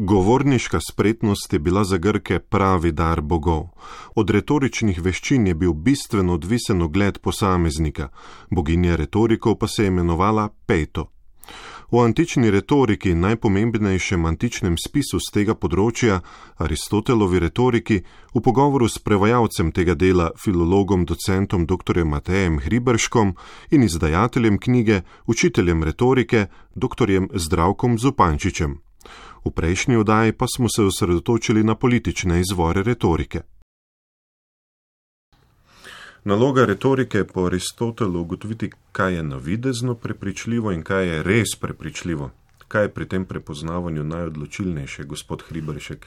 Govorniška spretnost je bila za Grke pravi dar bogov. Od retoričnih veščin je bil bistveno odvisen ugled posameznika, boginja retorikov pa se je imenovala Peito. V antični retoriki, najpomembnejšem antičnem spisu z tega področja, Aristotelovi retoriki, v pogovoru s prevajalcem tega dela, filologom, docentom dr. Matejem Hriberškom in izdajateljem knjige, učiteljem retorike, dr. Zdravkom Zupančičem. V prejšnji oddaji pa smo se osredotočili na politične izvore retorike. Naloga retorike je po Aristotelu ugotoviti, kaj je navidezno prepričljivo in kaj je res prepričljivo. Kaj je pri tem prepoznavanju najodločilnejše, gospod Hriberšek?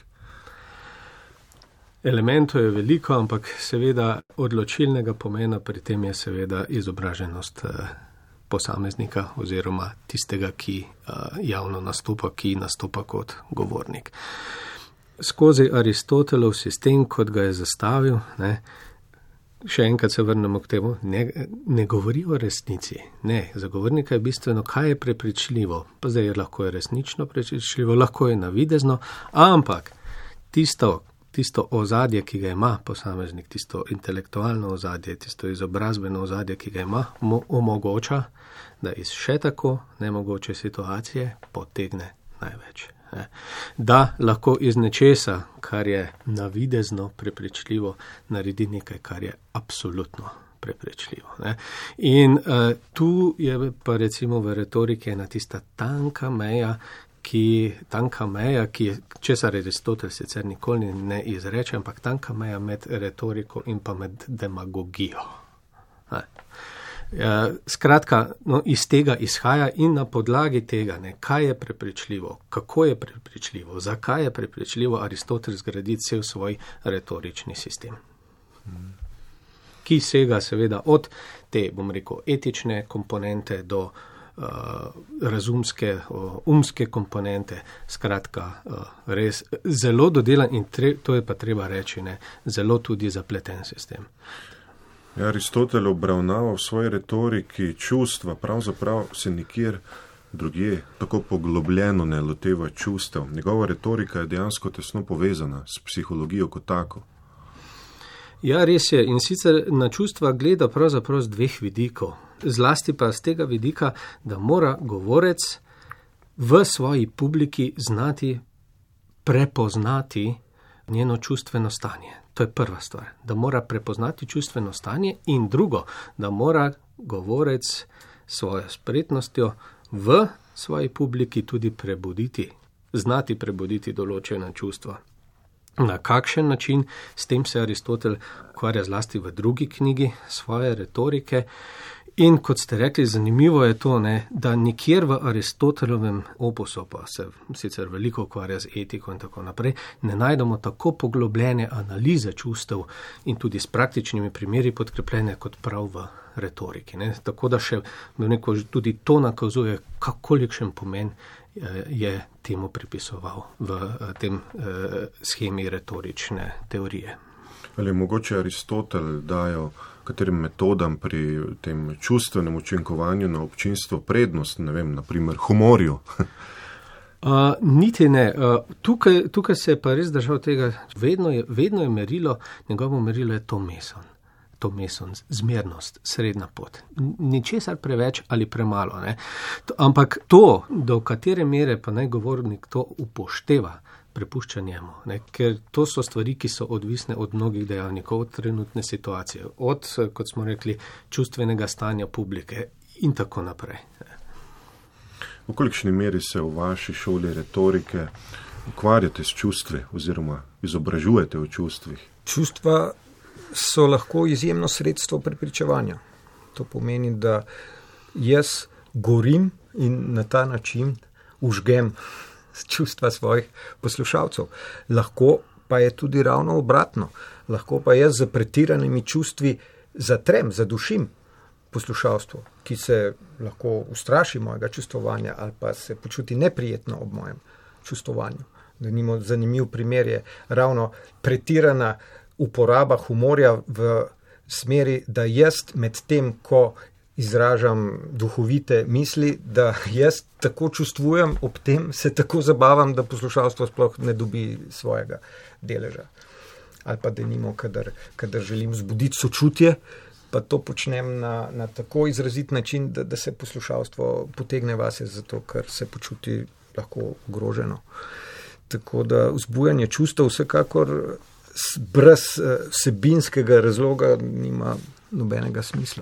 Elementov je veliko, ampak seveda odločilnega pomena pri tem je seveda izobraženost posameznika oziroma tistega, ki javno nastopa, ki nastopa kot govornik. Skozi Aristotelov sistem, kot ga je zastavil, še enkrat se vrnemo k temu, ne govori o resnici. Ne, za govornika je bistveno, kaj je prepričljivo. Pa zdaj lahko je resnično prepričljivo, lahko je navidezno, ampak tisto ozadje, ki ga ima posameznik, tisto intelektualno ozadje, tisto izobrazbeno ozadje, ki ga ima, mu omogoča, da iz še tako nemogoče situacije potegne največ. Da lahko iz nečesa, kar je navidezno prepričljivo, naredi nekaj, kar je absolutno prepričljivo. In tu je pa recimo v retoriki ena tista tanka meja, česar Aristotel sicer nikoli ne izreče, ampak tanka meja med retoriko in pa med demagogijo. Skratka, iz tega izhaja in na podlagi tega, kaj je prepričljivo, kako je prepričljivo, zakaj je prepričljivo, Aristotel zgradi cel svoj retorični sistem. Ki sega seveda od te, etične komponente do razumske, umske komponente, skratka, res zelo dodelan in to je pa treba reči, zelo tudi zapleten sistem. Aristotel obravnava v svoji retoriki čustva, pravzaprav se nikjer drugje tako poglobljeno ne loteva čustev. Njegova retorika je dejansko tesno povezana s psihologijo kot tako. Ja, res je. In sicer na čustva gleda pravzaprav z dveh vidikov. Zlasti pa z tega vidika, da mora govorec v svoji publiki znati prepoznati njeno čustveno stanje. To je prva stvar, da mora prepoznati čustveno stanje in drugo, da mora govorec svojo spretnostjo v svoji publiki tudi znati prebuditi določena čustva. Na kakšen način, s tem se Aristotel ukvarja zlasti v drugi knjigi svoje retorike. In kot ste rekli, zanimivo je to, da nikjer v Aristotelovem opusu, pa se sicer veliko ukvarja z etiko in tako naprej, ne najdemo tako poglobljene analize čustev in tudi s praktičnimi primeri podkrepljene kot prav v retoriki. Tako da še tudi to nakazuje, kolikšen pomen je temu pripisoval v tem shemi retorične teorije. Ali mogoče Aristotel dajo katerim metodam pri tem čustvenem učinkovanju na občinstvo prednost, naprimer humorju? Niti ne. Tukaj se je pa res držal tega. Vedno je merilo, njegovo merilo je to meson, zmernost, srednja pot. Ničesar preveč ali premalo. Ampak to, do katere mere pa naj govornik to upošteva, prepušča njemu, ker to so stvari, ki so odvisne od mnogih dejavnikov, od trenutne situacije, od, kot smo rekli, čustvenega stanja publike in tako naprej. V kolikšni meri se v vaši šoli retorike ukvarjate s čustvi oziroma izobražujete o čustvih? Čustva so lahko izjemno sredstvo prepričevanja. To pomeni, da jaz gorim in na ta način užgem čustva svojih poslušalcev. Lahko pa je tudi ravno obratno. Lahko pa jaz z pretiranimi čustvi zadušim poslušalstvo, ki se lahko ustraši mojega čustvovanja ali pa se počuti neprijetno ob mojem čustvovanju. Zanimiv primer je ravno pretirana uporaba humorja v smeri, da jaz med tem, ko izražam duhovite misli, da jaz tako čustvujem, ob tem se tako zabavam, da poslušalstvo sploh ne dobi svojega deleža. Ali pa denimo, kadar želim vzbuditi sočutje, pa to počnem na tako izrazit način, da se poslušalstvo potegne vase, zato ker se počuti lahko ogroženo. Tako da vzbujanje čustev vsekakor brez vsebinskega razloga nima nobenega smisla.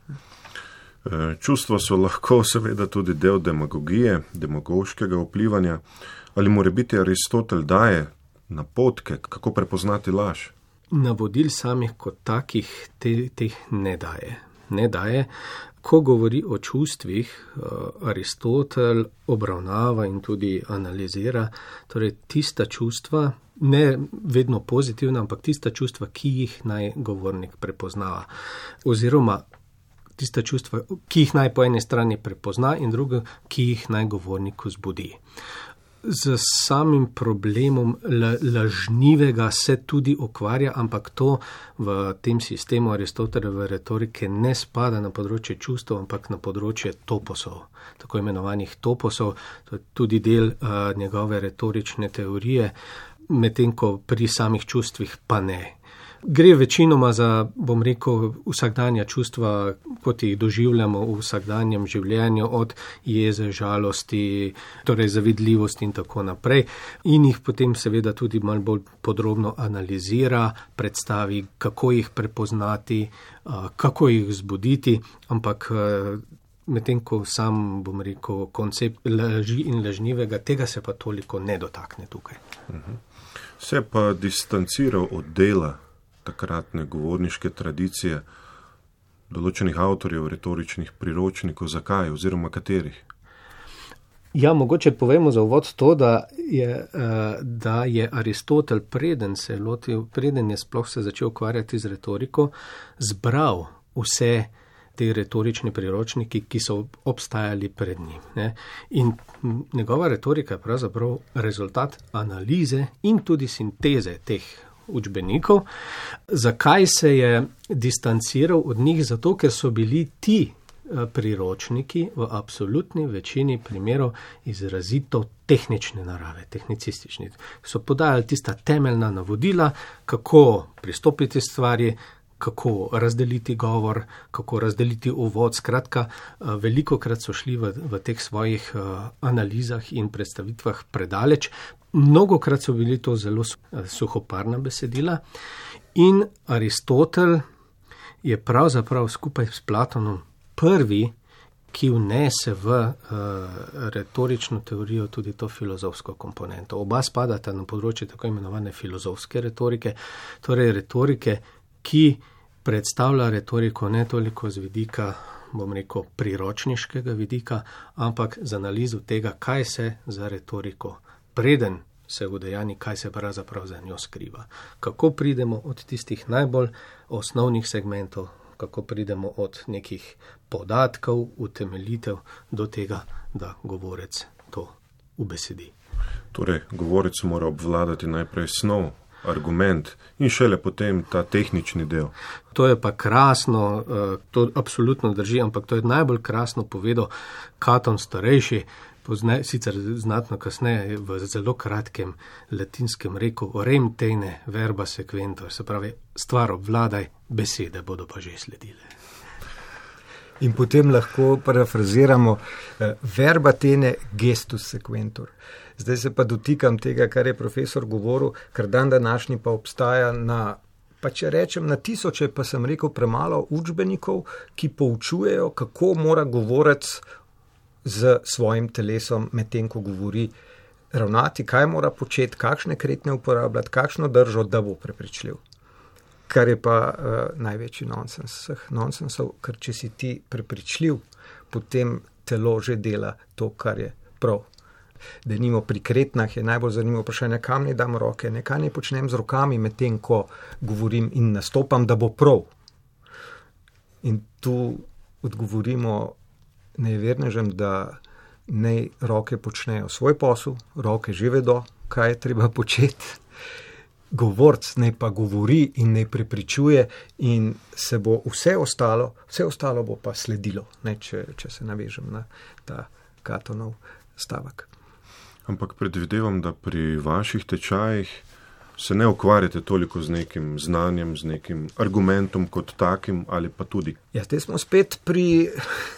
Čustva so lahko seveda tudi del demagogije, demagoškega vplivanja. Ali mora biti Aristotel daje napotke, kako prepoznati laž? Navodil samih kot takih teh ne daje. Ne daje. Ko govori o čustvih, Aristotel obravnava in tudi analizira, torej tista čustva, ne vedno pozitivna, ampak tista čustva, ki jih naj govornik prepoznava. Oziroma tista čustva, ki jih naj po eni strani prepozna in drugo, ki jih naj govornik vzbudi. Z samim problemom lažnivega se tudi ukvarja, ampak to v tem sistemu Aristotelove retorike ne spada na področje čustev, ampak na področje toposov, tako imenovanih toposov, to je tudi del njegove retorične teorije, medtem ko pri samih čustvih pa ne. Gre večinoma za, bom rekel, vsakdanja čustva, kot jih doživljamo v vsakdanjem življenju, od jeze, žalosti, torej zavidljivosti in tako naprej. In jih potem seveda tudi malo bolj podrobno analizira, predstavi, kako jih prepoznati, kako jih vzbuditi, ampak medtem ko sam, bom rekel, koncept laži in lažnivega, tega se pa toliko ne dotakne tukaj. Se pa distanciral od dela takratne govorniške tradicije, določenih avtorjev retoričnih priročnikov, zakaj oziroma katerih? Ja, mogoče povemo za uvod to, da je Aristotel, preden je sploh se začel ukvarjati z retoriko, zbral vse te retorični priročniki, ki so obstajali pred njim. Ne? In njegova retorika je pravzaprav rezultat analize in tudi sinteze teh učbenikov. Zakaj se je distanciral od njih? Zato, ker so bili ti priročniki v absolutni večini primerov izrazito tehnične narave, tehnicistični. So podajali tista temeljna navodila, kako pristopiti stvari, kako razdeliti govor, kako razdeliti uvod. Skratka, velikokrat so šli v teh svojih analizah in predstavitvah predaleč. Mnogokrat so bili to zelo suhoparna besedila in Aristotel je pravzaprav skupaj s Platonom prvi, ki vnese v retorično teorijo tudi to filozofsko komponento. Oba spadata na področje tako imenovane filozofske retorike, torej retorike, ki predstavlja retoriko ne toliko z vidika, bom rekel, priročniškega vidika, ampak z analizo tega, kaj se za retoriko preden se udejani, kaj se pravzaprav za njo skriva. Kako pridemo od tistih najbolj osnovnih segmentov, kako pridemo od nekih podatkov, utemeljitev do tega, da govorec to ubesedi. Torej, govorec mora obvladati najprej snov, argument in šele potem ta tehnični del. To je pa krasno, to absolutno drži, ampak to je najbolj krasno povedal Katon starejši, sicer znatno kasneje v zelo kratkem latinskem reku rem tene verba sequentur, se pravi stvar obvladaj, besede bodo pa že sledile. In potem lahko parafraziramo verba tene gestus sequentur. Zdaj se pa dotikam tega, kar je profesor govoril, ker dan današnji pa obstaja pa če rečem na tisoče, pa sem rekel premalo učbenikov, ki poučujejo, kako mora govorec z svojim telesom, medtem ko govori, ravnati, kaj mora početi, kakšne kretnje uporabljati, kakšno držo, da bo prepričljiv. Kar je pa največji nonsens vseh nonsensov, ker če si ti prepričljiv, potem telo že dela to, kar je prav. Denimo pri kretnjah je najbolj zanimivo vprašanje, kam ne dam roke, kaj ne počnem z rokami, medtem ko govorim in nastopam, da bo prav. In tu odgovorimo nevernežem, da naj roke počnejo svoj posel, roke že vedo, kaj je treba početi. govorc naj pa govori in naj prepričuje in se bo vse ostalo bo pa sledilo, ne, če se navežem na ta Katonov stavek. Ampak predvidevam, da pri vaših tečajih se ne ukvarjate toliko z nekim znanjem, z nekim argumentom kot takim ali pa tudi. Ja, te smo spet pri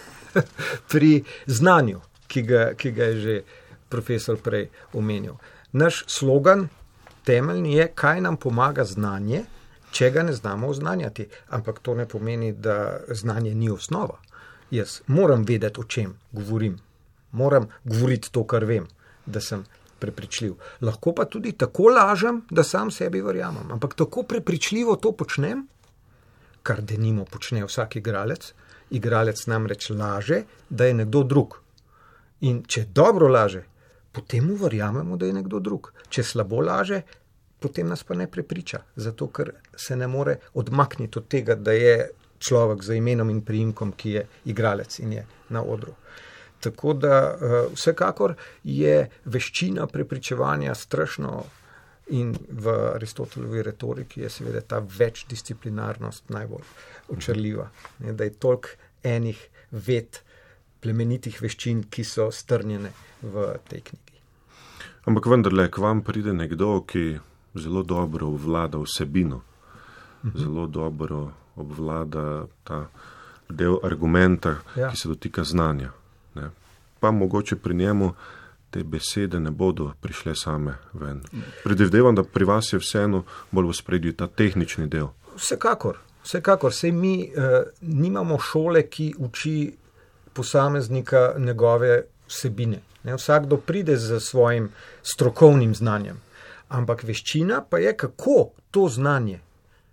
znanju, ki ga je že profesor prej omenil. Naš slogan temeljni je, kaj nam pomaga znanje, če ga ne znamo oznanjati. Ampak to ne pomeni, da znanje ni osnova. Jaz moram vedeti, o čem govorim. Moram govoriti to, kar vem, da sem prepričljiv. Lahko pa tudi tako lažem, da sam sebi verjamem. Ampak tako prepričljivo to počnem, kar denimo počne vsak igralec. Igralec namreč laže, da je nekdo drug. In če dobro laže, potem mu verjamemo, da je nekdo drug. Če slabo laže, potem nas pa ne prepriča. Zato, ker se ne more odmakniti od tega, da je človek z imenom in priimkom, ki je igralec in je na odru. Tako da vsekakor je veščina prepričevanja strašno in v Aristotelovi retoriki je seveda ta večdisciplinarnost najbolj očarljiva. Da je toliko enih ved, plemenitih veščin, ki so strnjene v tej knjigi. Ampak vendarle, k vam pride nekdo, ki zelo dobro obvlada vsebino, zelo dobro obvlada ta del argumenta, ki se dotika znanja. Ne? Pa mogoče pri njemu te besede ne bodo prišle same ven. Predvidevam, da pri vas je vseeno bolj v ospredju ta tehnični del. Vsekakor. Sej mi nimamo šole, ki uči posameznika njegove vsebine. Ne? Vsakdo pride z svojim strokovnim znanjem. Ampak veščina pa je, kako to znanje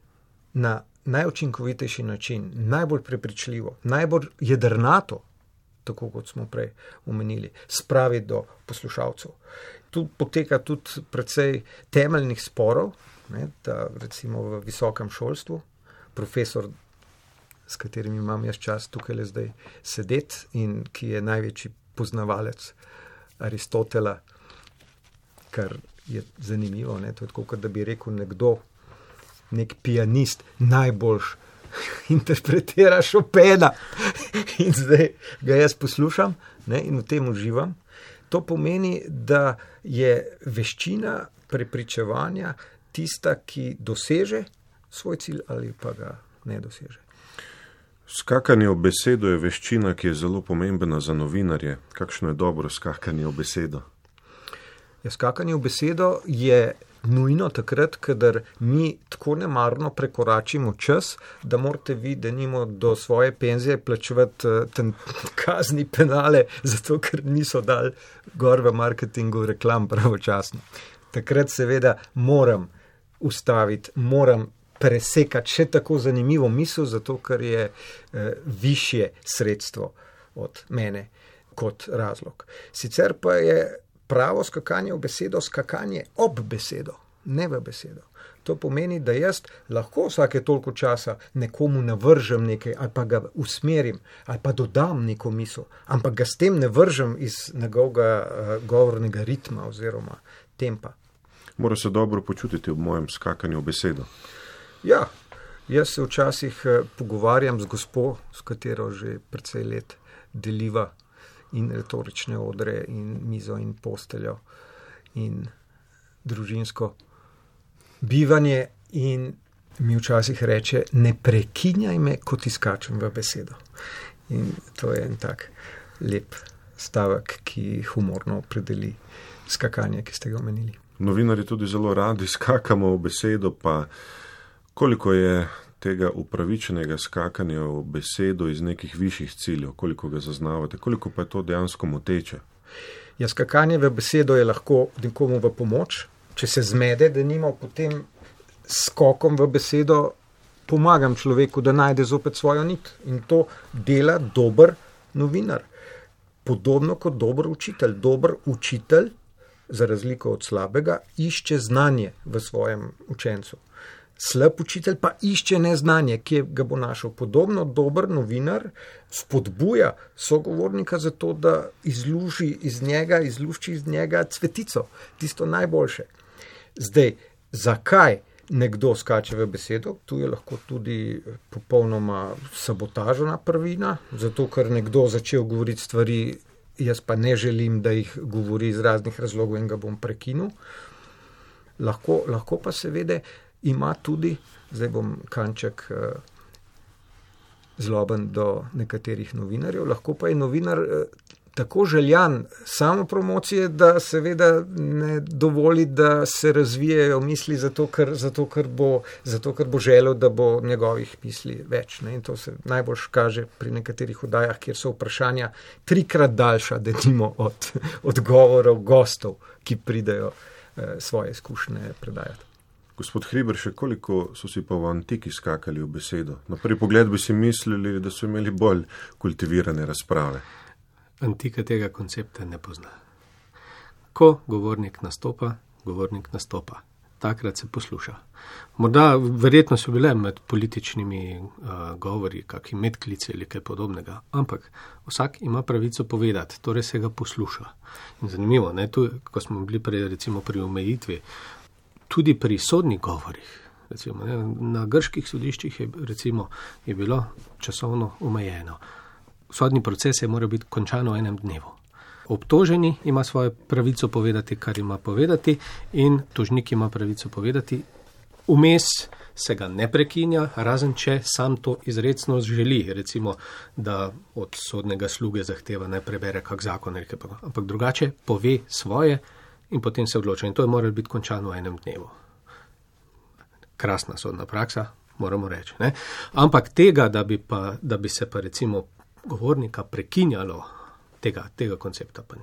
na najučinkovitejši način, najbolj prepričljivo, najbolj jedrnato, tako kot smo prej omenili, spravi do poslušalcev. Tu poteka tudi precej temeljnih sporov, ne, da recimo v visokem šolstvu, profesor, s katerim imam jaz čas tukaj zdaj sedeti in ki je največji poznavalec Aristotela, kar je zanimivo, ne, to je tako, kot da bi rekel nekdo, nek pianist, najboljš interpretira Chopina in zdaj ga jaz poslušam, ne, in v tem uživam. To pomeni, da je veščina prepričevanja tista, ki doseže svoj cilj ali pa ga ne doseže. Skakanje v besedo je veščina, ki je zelo pomembna za novinarje. Kakšno je dobro skakanje v besedo? Ja, skakanje v besedo je nujno takrat, kadar mi tako nemarno prekoračimo čas, da morate vi, denimo, do svoje penzije plačevati kazni, penale, zato ker niso dali gor v marketingu reklam pravočasno. Takrat seveda moram ustaviti, moram presekati še tako zanimivo misel, zato ker je višje sredstvo od mene kot razlog. Sicer pa je pravo skakanje v besedo, skakanje ob besedo, ne v besedo. To pomeni, da jaz lahko vsake toliko časa nekomu navržem nekaj, ali pa ga usmerim, ali pa dodam neko misel, ampak ga s tem ne vržem iz njegovega govornega ritma oziroma tempa. Mora se dobro počutiti ob mojem skakanju v besedo. Ja, jaz se včasih pogovarjam z gospo, s katero že precej let deliva in retorične odre in mizo in posteljo in družinsko bivanje in mi včasih reče, ne prekinjaj me, ko ti skačem v besedo. In to je en tak lep stavek, ki humorno opredeli skakanje, ki ste ga omenili. Novinarji tudi zelo radi skakamo v besedo, pa koliko je tega upravičenega skakanja v besedo iz nekih višjih ciljev, koliko ga zaznavate, koliko pa je to dejansko moteče? Ja, skakanje v besedo je lahko nekomu v pomoč, če se zmede, da nima potem skokom v besedo, pomagam človeku, da najde zopet svojo nit. In to dela dober novinar. Podobno kot dober učitelj. Dober učitelj, za razliko od slabega, išče znanje v svojem učencu. Slab učitelj pa išče neznanje, kje ga bo našel. Podobno dober novinar spodbuja sogovornika za to, da izlušči iz njega cvetico, tisto najboljše. Zdaj, zakaj nekdo skače v besedo, tu je lahko tudi popolnoma sabotažna prvina, zato ker nekdo začel govoriti stvari, jaz pa ne želim, da jih govori iz raznih razlogov in ga bom prekinil. Lahko pa seveda ima tudi, zdaj bom kanček zloben do nekaterih novinarjev, lahko pa je novinar tako željan samopromocije, da seveda ne dovoli, da se razvijajo misli zato, ker bo želel, da bo njegovih misli več. Ne? In to se najbolj kaže pri nekaterih oddajah, kjer so vprašanja 3-krat daljša, denimo od odgovorov gostov, ki pridejo svoje izkušnje predajati. Gospod Hriberšek, koliko so si pa v antiki skakali v besedo? Na prvi pogled bi si mislili, da so imeli bolj kultivirane razprave. Antika tega koncepta ne pozna. Ko govornik nastopa. Takrat se posluša. Morda verjetno so bile med političnimi govori, kakšni medklici ali kaj podobnega, ampak vsak ima pravico povedati, torej se ga posluša. In zanimivo, ne, tu, ko smo bili recimo pri omejitvi, tudi pri sodnih govorih, recimo, ne, na grških sodiščih je bilo časovno omejeno. Sodni proces je moral biti končan v enem dnevu. Obtoženi ima svojo pravico povedati, kar ima povedati, in tožnik ima pravico povedati. Vmes se ga ne prekinja, razen če sam to izrecno želi, recimo, da od sodnega sluge zahteva naj prebere kak zakon, ampak drugače pove svoje in potem se odloča. In to je moralo biti končano v enem dnevu. Krasna sodna praksa, moramo reči. Ne? Ampak tega, da bi se pa recimo govornika prekinjalo, tega koncepta pa ni.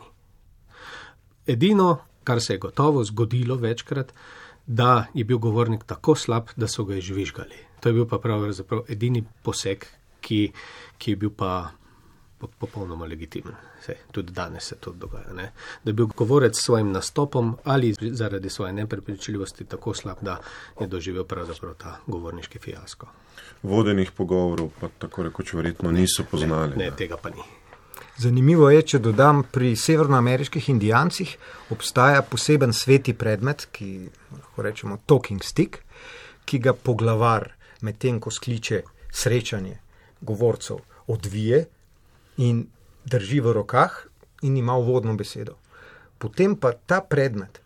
Edino, kar se je gotovo zgodilo večkrat, da je bil govornik tako slab, da so ga izžvižgali. To je bil pa pravzaprav edini poseg, ki je bil pa popolnoma legitimen. Tudi danes se to dogaja. Ne? Da je bil govorec s svojim nastopom ali zaradi svoje neprepričljivosti tako slab, da je doživel pravzaprav ta govorniški fiasko. Vodenih pogovorov pa tako rekoč verjetno niso poznali. Ne, tega pa ni. Zanimivo je, če dodam, pri severnoameriških indijancih obstaja poseben sveti predmet, ki lahko rečemo talking stick, ki ga poglavar medtem, ko skliče srečanje govorcev, odvije in drži v rokah in ima uvodno besedo. Potem pa ta predmet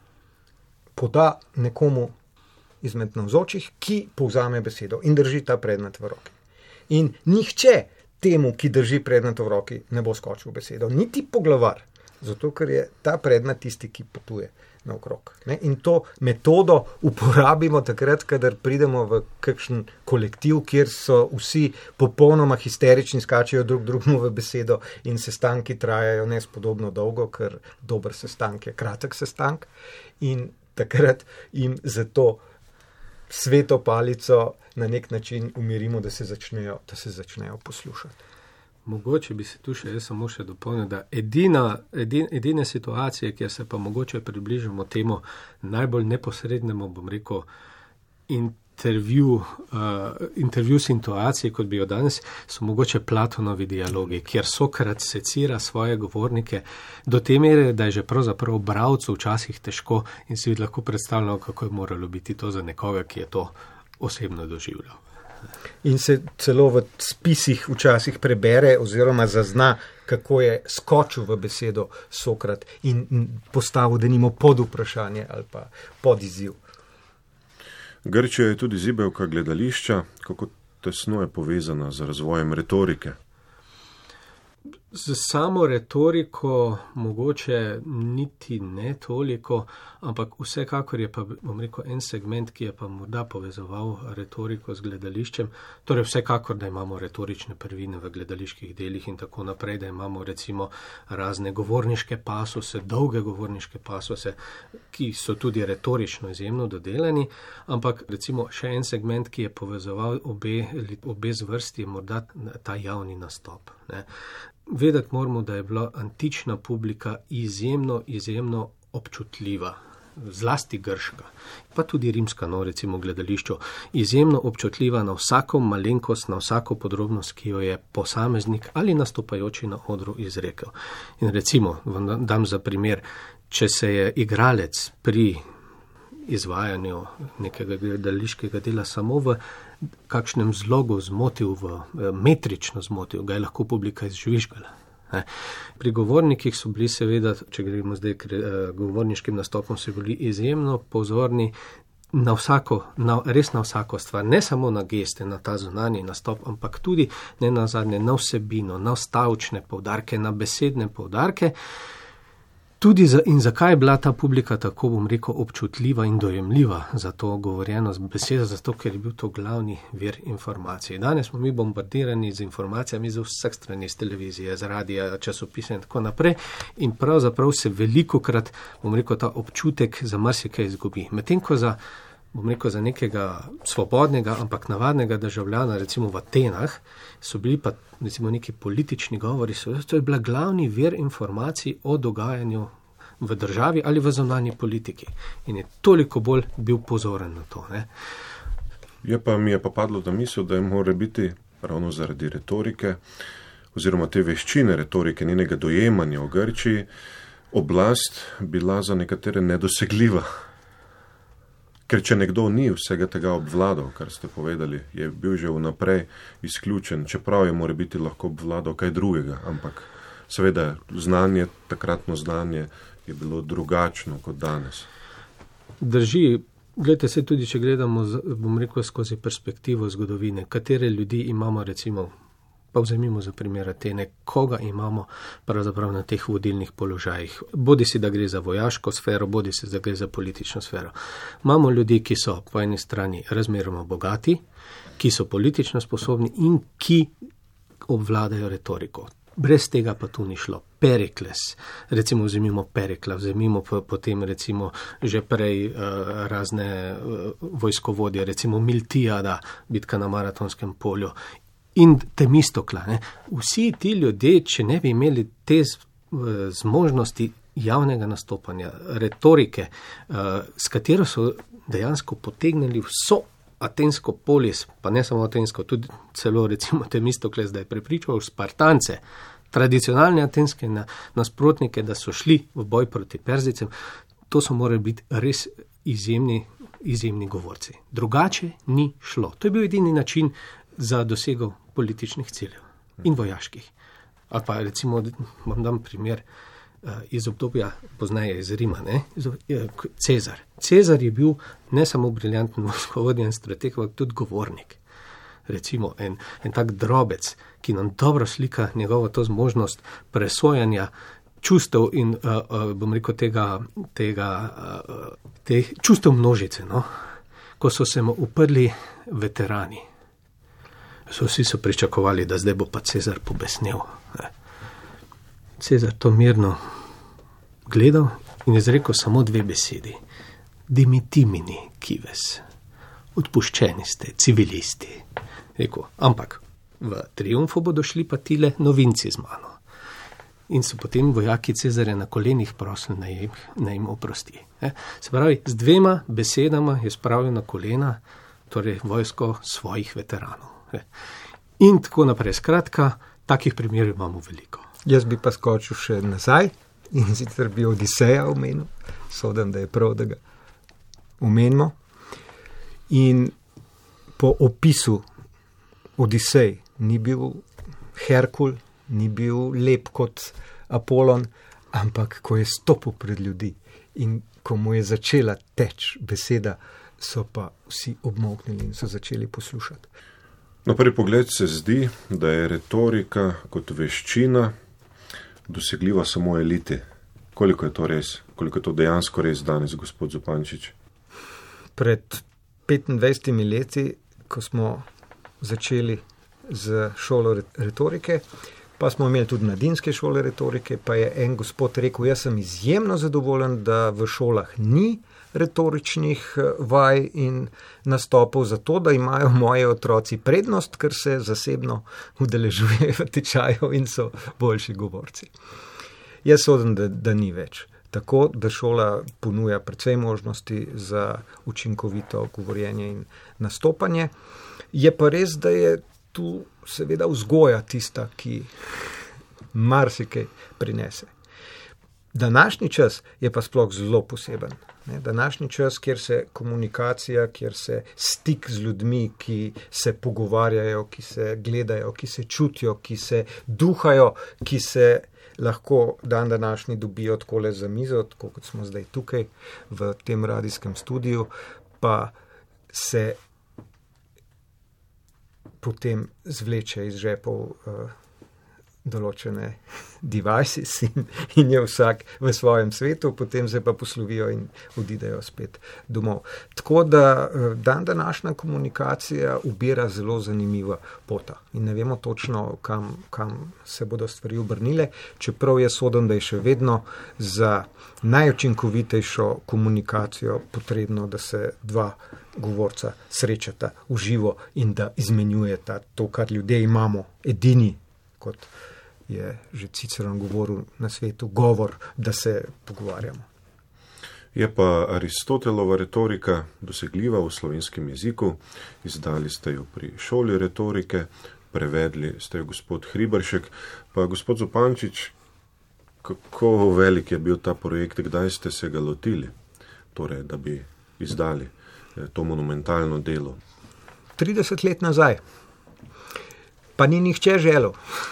poda nekomu izmed navzočih, ki povzame besedo in drži ta predmet v roki. In nihče temu, ki drži predmet v roki, ne bo skočil besedo, niti poglavar, zato ker je ta predmet tisti, ki potuje naokrog. In to metodo uporabimo takrat, kadar pridemo v kakšen kolektiv, kjer so vsi popolnoma histerični, skačejo drugemu v besedo in sestanki trajajo nespodobno dolgo, ker dober sestank je kratek sestank, in takrat jim zato sveto palico na nek način umirimo, da se začnejo poslušati. Mogoče bi se tu samo še dopolnil, da edine situacije, kjer se pa mogoče približamo temu najbolj neposrednemu, bom rekel, intervju situaciji, kot bi jo danes, so mogoče Platonovi dialogi, kjer Sokrat secira svoje govornike do te mere, da je že pravzaprav bralcu včasih težko in si lahko predstavljamo, kako je moralo biti to za nekoga, ki je to osebno doživljal. In se celo v spisih včasih prebere oziroma zazna, kako je skočil v besedo Sokrat in postavil denimo pod vprašanje ali pa pod izziv. Grčija je tudi zibelka gledališča, kako tesno je povezana z razvojem retorike. Z samo retoriko mogoče niti ne toliko, ampak vsekakor je pa, bom rekel, en segment, ki je pa morda povezoval retoriko z gledališčem. Torej vsekakor, da imamo retorične prvine v gledaliških delih in tako naprej, da imamo recimo razne govorniške pasuse, dolge govorniške pasuse, ki so tudi retorično izjemno dodelani, ampak recimo še en segment, ki je povezoval obe zvrsti, je morda ta javni nastop. Ne. Vedeti moramo, da je bila antična publika izjemno občutljiva, zlasti grška, pa tudi rimska, recimo v gledališču, izjemno občutljiva na vsako malenkost, na vsako podrobnost, ki jo je posameznik ali nastopajoči na odru izrekel. In recimo, vam dam za primer, če se je igralec pri izvajanju nekega gledališkega dela samo v kakšnem zlogu zmotil, metrično zmotil, ga je lahko publika izžvižgala. Pri govornikih so bili seveda, če gremo zdaj k govorniškim nastopom, so bili izjemno pozorni res na vsako stvar, ne samo na geste, na ta zunanji nastop, ampak tudi ne nazadnje na vsebino, na stavčne poudarke, na besedne poudarke. Tudi in zakaj je bila ta publika tako, bom rekel, občutljiva in dojemljiva za to govorjeno besedo, zato ker je bil to glavni vir informacij. Danes smo mi bombardirani z informacijami z vseh strani, z televizije, z radija, časopisa in tako naprej in pravzaprav se velikokrat, bom rekel, ta občutek za marsikaj izgubi. Medtem ko za nekega svobodnega, ampak navadnega državljana, recimo v Atenah, so bili pa recimo neki politični govori, to je bila glavni vir informacij o dogajanju v državi ali v zunanji politiki. In je toliko bolj bil pozoren na to. Ne? Mi je pa padlo na misel, da je mora biti ravno zaradi retorike, oziroma te veščine retorike, njenega dojemanja v Grčiji, oblast bila za nekatere nedosegljiva. Ker če nekdo ni vsega tega obvladal, kar ste povedali, je bil že vnaprej izključen, čeprav je mora biti lahko obvladal kaj drugega, ampak seveda takratno znanje je bilo drugačno kot danes. Drži, gledajte se tudi, če gledamo, bom rekel, skozi perspektivo zgodovine, katere ljudi imamo recimo, pa vzemimo za primer Atene, koga imamo pravzaprav na teh vodilnih položajih. Bodi si, da gre za vojaško sfero, bodi si, da gre za politično sfero. Imamo ljudi, ki so po eni strani razmeroma bogati, ki so politično sposobni in ki obvladajo retoriko. Brez tega pa tu ni šlo. Perikles, recimo vzemimo Perikla, vzemimo potem recimo že prej razne vojskovodje, recimo Miltijada, bitka na Maratonskem polju, in Temistokla. Ne? Vsi ti ljudje, če ne bi imeli te zmožnosti javnega nastopanja, retorike, s katero so dejansko potegnili vso atensko polis, pa ne samo atensko, tudi celo recimo Temistokles, da je prepričal Spartance, tradicionalne atenske nasprotnike, da so šli v boj proti Perzicem, to so morali biti res izjemni govorci. Drugače ni šlo. To je bil edini način za dosego političnih ciljev in vojaških. Ali pa recimo, vam dam primer iz obdobja pozneje iz Rima, Cezar. Cezar je bil ne samo briljanten vojskovodja in strateg, ampak tudi govornik. Recimo en tak drobec, ki nam dobro slika njegovo to zmožnost presojanja čustev in bom rekel teh čustev množice, no? Ko so se mu uprli veterani. Vsi so pričakovali, da zdaj bo pa Cezar pobesnel. Cezar to mirno gledal in izrekel samo 2 besedi. Dimitimini kives. Odpuščeni ste, civilisti. Rekel, ampak v triumfu bodo šli pa tile novinci z mano. In so potem vojaki Cezarja na kolenih prosili, naj jim oprosti. Se pravi, z 2 besedama je spravil na kolena, torej vojsko svojih veteranov. In tako naprej. Skratka, takih primerov imamo veliko. Jaz bi pa skočil še nazaj in sicer bi Odiseja omenil, sodim, da je prav, da ga omenimo. In po opisu Odisej ni bil Herkul, ni bil lep kot Apolon, ampak ko je stopil pred ljudi in ko mu je začela teči beseda, so pa vsi obmolknili in so začeli poslušati. Na prvi pogled se zdi, da je retorika kot veščina dosegljiva samo eliti. Koliko je to res? Koliko je to dejansko res danes, gospod Zupančič? Pred 25 leti, ko smo začeli z šolo retorike, pa smo imeli tudi mladinske šole retorike, pa je en gospod rekel, jaz sem izjemno zadovoljen, da v šolah ni retoričnih vaj in nastopov, zato da imajo moji otroci prednost, ker se zasebno udeležujejo tečajev in so boljši govorci. Jaz sodim, da ni več. Tako, da šola ponuja precej možnosti za učinkovito govorjenje in nastopanje. Je pa res, da je tu seveda vzgoja tista, ki marsikaj prinese. Današnji čas je pa sploh zelo poseben. Današnji čas, kjer se komunikacija, kjer se stik z ljudmi, ki se pogovarjajo, ki se gledajo, ki se čutijo, ki se duhajo, ki se lahko dan današnji dobijo takole za mizo, tako kot smo zdaj tukaj v tem radijskem studiu, pa se potem zvleče iz žepov določene devices in je vsak v svojem svetu, potem se pa poslovijo in odidejo spet domov. Tako da dan današnja komunikacija ubira zelo zanimiva pota in ne vemo točno, kam se bodo stvari obrnile, čeprav jaz sodim, da je še vedno za najučinkovitejšo komunikacijo potrebno, da se dva govorca srečata v živo in da izmenjujeta to, kar ljudje imamo, edini, kot je že Ciceron govoril na svetu, govor, da se pogovarjamo. Je pa Aristotelova retorika dosegljiva v slovenskem jeziku, izdali ste jo pri šoli retorike, prevedli ste jo gospod Hriberšek, pa gospod Zupančič, kako velik je bil ta projekt, kdaj ste se ga lotili, torej, da bi izdali to monumentalno delo? 30 let nazaj. Pa ni nihče želel.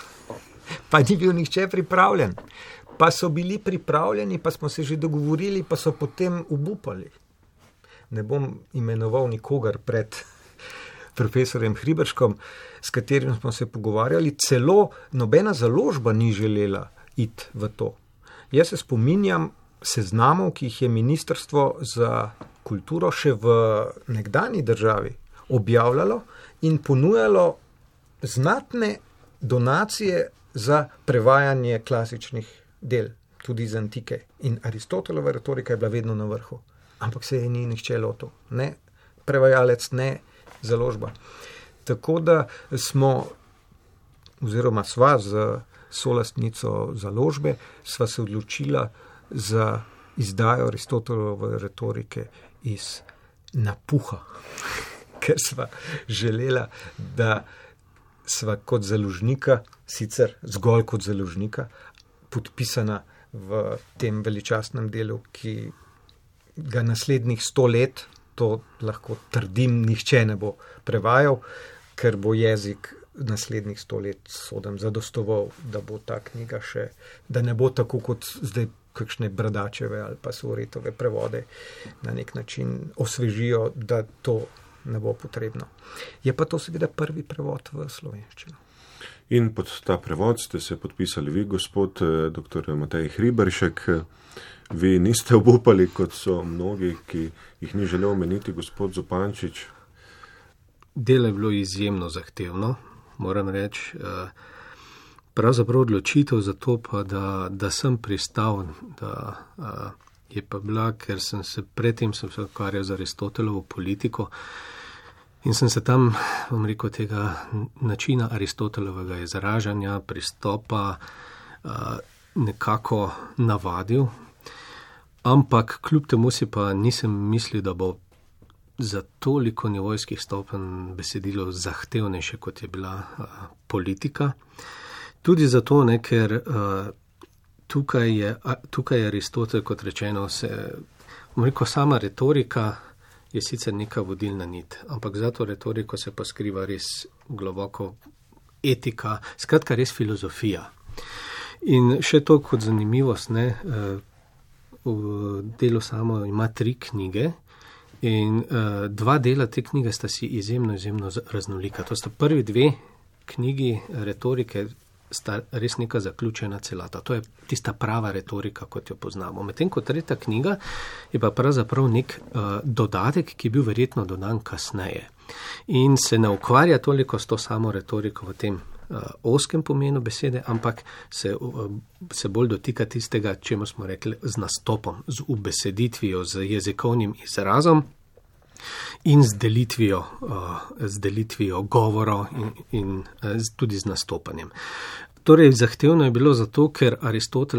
Pa ni bil nihče pripravljen. Pa so bili pripravljeni, pa smo se že dogovorili, pa so potem obupali. Ne bom imenoval nikogar pred profesorjem Hriberškom, s katerim smo se pogovarjali, celo nobena založba ni želela iti v to. Jaz se spominjam seznamov, ki jih je Ministrstvo za kulturo še v nekdanji državi objavljalo in ponujalo znatne donacije za prevajanje klasičnih del, tudi iz antike. In Aristotelova retorika je bila vedno na vrhu. Ampak se je ni nihče lotil. Ne prevajalec, ne založba. Tako da smo, oziroma sva z solastnico založbe, sva se odločila za izdajo Aristotelove retorike iz napuha, ker sva želela, da sva kot založnika, sicer zgolj kot založnika, podpisana v tem veličastnem delu, ki ga naslednjih 100 let, to lahko trdim, nihče ne bo prevajal, ker bo jezik naslednjih 100 let sodem zadostoval, da bo ta knjiga še, da ne bo tako kot zdaj kakšne Bradačeve ali pa Soretove prevode na nek način osvežijo, da to ne bo potrebno. Je pa to seveda prvi prevod v slovenščino. In pod ta prevod ste se podpisali vi, gospod dr. Matej Hriberšek. Vi niste obupali, kot so mnogi, ki jih ni želel omeniti, gospod Zupančič. Delo je bilo izjemno zahtevno, moram reči. Pravzaprav odločitev za to pa, da sem pristal, da je pa bila, ker sem se predtem ukvarjal z Aristotelovo politiko in sem se tam, bom rekel, tega načina Aristotelovega izražanja, pristopa nekako navadil, ampak kljub temu si pa nisem mislil, da bo za toliko nivojskih stopenj besedilo zahtevnejše, kot je bila politika. Tudi zato, ker tukaj je Aristotel, kot rečeno, sama retorika je sicer neka vodilna nit, ampak za to retoriko se pa skriva res globoko etika, skratka res filozofija. In še to kot zanimivost, v delu samo ima 3 knjige in 2 dela te knjige sta si izjemno raznolika. To sta prvi 2 knjigi retorike, sta res neka zaključena celata. To je tista prava retorika, kot jo poznamo. Medtem ko 3. knjiga je pa pravzaprav nek dodatek, ki je bil verjetno dodan kasneje. In se ne ukvarja toliko s to samo retoriko v tem oskem pomenu besede, ampak se bolj dotika tistega, čemu smo rekli, z nastopom, z ubeseditvijo, z jezikovnim izrazom in z delitvijo govoro in tudi z nastopanjem. Torej, zahtevno je bilo zato, ker Aristotel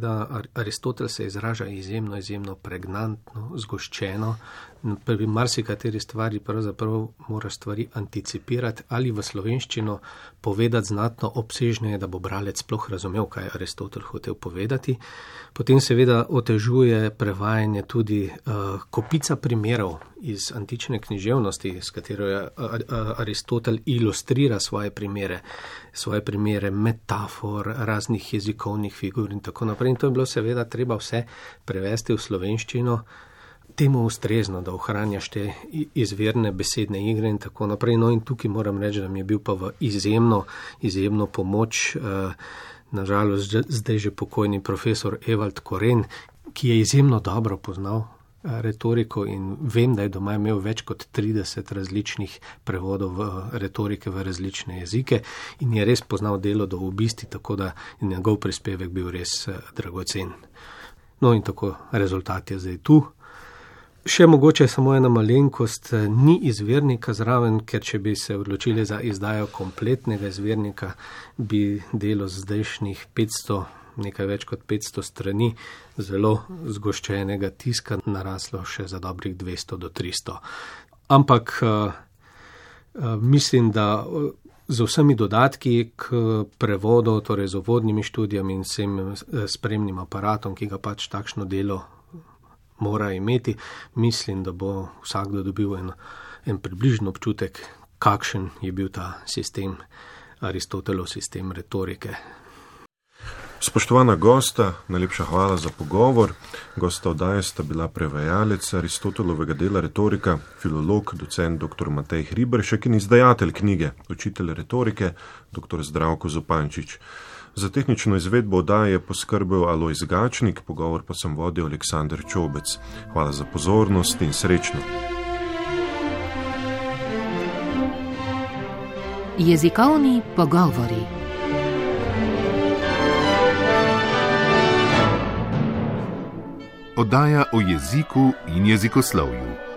se izraža izjemno pregnantno, zgoščeno. Pri marsikateri stvari pravzaprav moraš stvari anticipirati ali v slovenščino povedati znatno obsežneje, da bo bralec sploh razumel, kaj je Aristotel hotel povedati. Potem seveda otežuje prevajanje tudi kopica primerov iz antične književnosti, s katero je Aristotel ilustrira svoje primere metafor, raznih jezikovnih figur in tako naprej. In to je bilo seveda treba vse prevesti v slovenščino, temu ustrezno, da ohranjaš te izvirne besedne igre in tako naprej. No in tukaj moram reči, da mi je bil pa v izjemno pomoč, nažalost zdaj že pokojni profesor Ewald Koren, ki je izjemno dobro poznal retoriko in vem, da je doma imel več kot 30 različnih prevodov retorike v različne jezike in je res poznal delo do obisti, tako da je njegov prispevek bil res dragocen. No in tako rezultat je zdaj tu. Še mogoče samo ena malenkost, ni izvirnika zraven, ker če bi se odločili za izdajo kompletnega izvirnika, bi delo zdajšnjih 500, nekaj več kot 500 strani zelo zgoščenega tiska naraslo še za dobrih 200 do 300. Ampak mislim, da z vsemi dodatki k prevodu, torej z uvodnimi študijami in vsem spremnim aparatom, ki ga pač takšno delo mora imeti, mislim, da bo vsakdo dobil en približen občutek, kakšen je bil ta sistem, Aristotelov sistem retorike. Spoštovana gosta, najlepša hvala za pogovor. Gosta oddaje sta bila prevajalec Aristotelovega dela retorika, filolog, docent dr. Matej Hriberšek in izdajatelj knjige, učitelj retorike, dr. Zdravko Zupančič. Za tehnično izvedbo oddaje je poskrbel Alojz Gačnik, pogovor pa sem vodil Aleksander Čobec. Hvala za pozornost in srečno. Jezikovni pogovori. Oddaja o jeziku in jezikoslovju.